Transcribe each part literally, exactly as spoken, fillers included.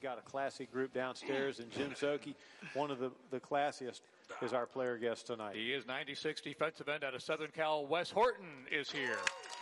got a classy group downstairs, and Jim Szoke, one of the, the classiest, is our player guest tonight. He is ninety-six defensive end out of Southern Cal. Wes Horton is here.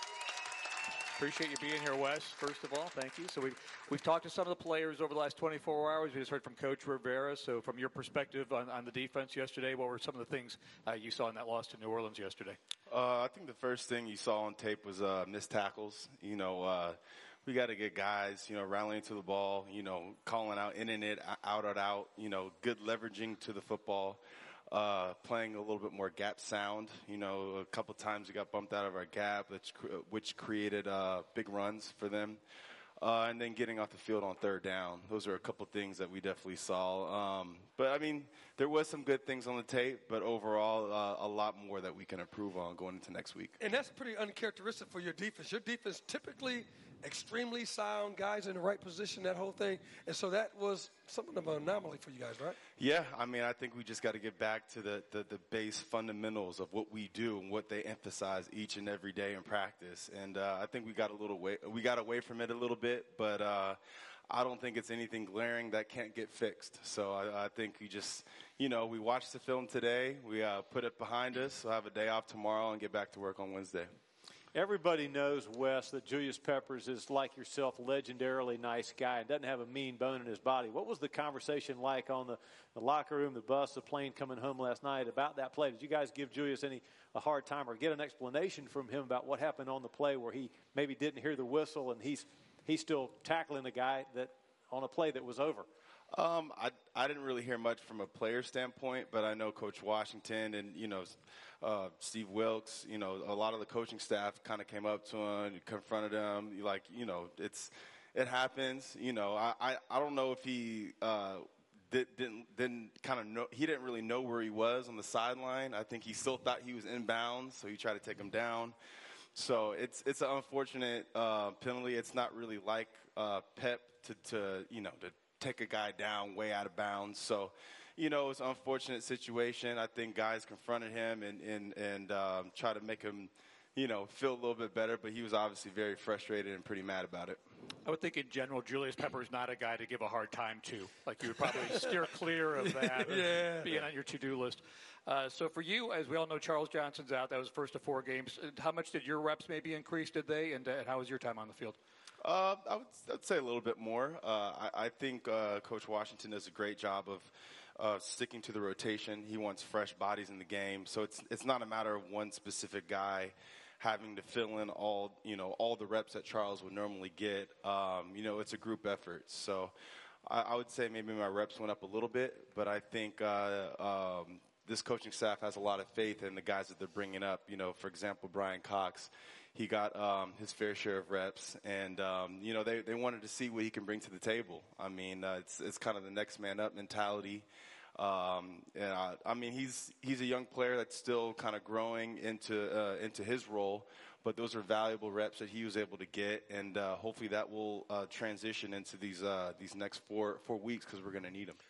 Appreciate you being here, Wes, first of all. Thank you. So we've, we've talked to some of the players over the last twenty-four hours. We just heard from Coach Rivera. So from your perspective on, on the defense yesterday, what were some of the things uh, you saw in that loss to New Orleans yesterday? Uh, I think the first thing you saw on tape was uh, missed tackles. You know, uh, we got to get guys, you know, rallying to the ball, you know, calling out in and it, out and out, you know, good leveraging to the football. Uh, playing a little bit more gap sound. You know, a couple times we got bumped out of our gap, which, which created uh, big runs for them. Uh, and then getting off the field on third down. Those are a couple things that we definitely saw. Um, but, I mean, there was some good things on the tape, but overall uh, a lot more that we can improve on going into next week. And that's pretty uncharacteristic for your defense. Your defense typically extremely sound, guys in the right position, that whole thing. And so that was something of an anomaly for you guys, right? Yeah, I mean, I think we just got to get back to the, the, the base fundamentals of what we do and what they emphasize each and every day in practice. And uh, I think we got a little way, we got away from it a little bit, but uh, I don't think it's anything glaring that can't get fixed. So I, I think we just, you know, we watched the film today. We uh, put it behind us. We'll have a day off tomorrow and get back to work on Wednesday. Everybody knows, Wes, that Julius Peppers is, like yourself, a legendarily nice guy and doesn't have a mean bone in his body. What was the conversation like on the, the locker room, the bus, the plane coming home last night about that play? Did you guys give Julius any a hard time or get an explanation from him about what happened on the play where he maybe didn't hear the whistle and he's he's still tackling a guy that on a play that was over? Um, I, I didn't really hear much from a player standpoint, but I know Coach Washington and, you know, uh, Steve Wilkes, you know, a lot of the coaching staff kind of came up to him, confronted him, like, you know, it's, it happens, you know, I, I, I don't know if he, uh, did, didn't, didn't kind of know, he didn't really know where he was on the sideline. I think he still thought he was inbounds, so he tried to take him down. So it's, it's an unfortunate, uh, penalty. It's not really like, uh, Pep to, to, you know, to take a guy down way out of bounds. So, you know, it's an unfortunate situation. I think guys confronted him and, and, and um, try to make him, you know, feel a little bit better, but he was obviously very frustrated and pretty mad about it. I would think in general, Julius Pepper is not a guy to give a hard time to. Like you would probably steer clear of that yeah. being on your to-do list. Uh, so for you, as we all know, Charles Johnson's out. That was first of four games. How much did your reps maybe increase, did they? And, uh, and how was your time on the field? Uh, I would I'd say a little bit more. Uh, I, I think uh, Coach Washington does a great job of uh, sticking to the rotation. He wants fresh bodies in the game, so it's it's not a matter of one specific guy having to fill in all you know all the reps that Charles would normally get. Um, you know, it's a group effort. So I, I would say maybe my reps went up a little bit, but I think uh, um, this coaching staff has a lot of faith in the guys that they're bringing up. You know, for example, Brian Cox. He got um, his fair share of reps, and, um, you know, they, they wanted to see what he can bring to the table. I mean, uh, it's it's kind of the next man up mentality. Um, and I, I mean, he's he's a young player that's still kind of growing into uh, into his role, but those are valuable reps that he was able to get, and uh, hopefully that will uh, transition into these uh, these next four four weeks because we're going to need them.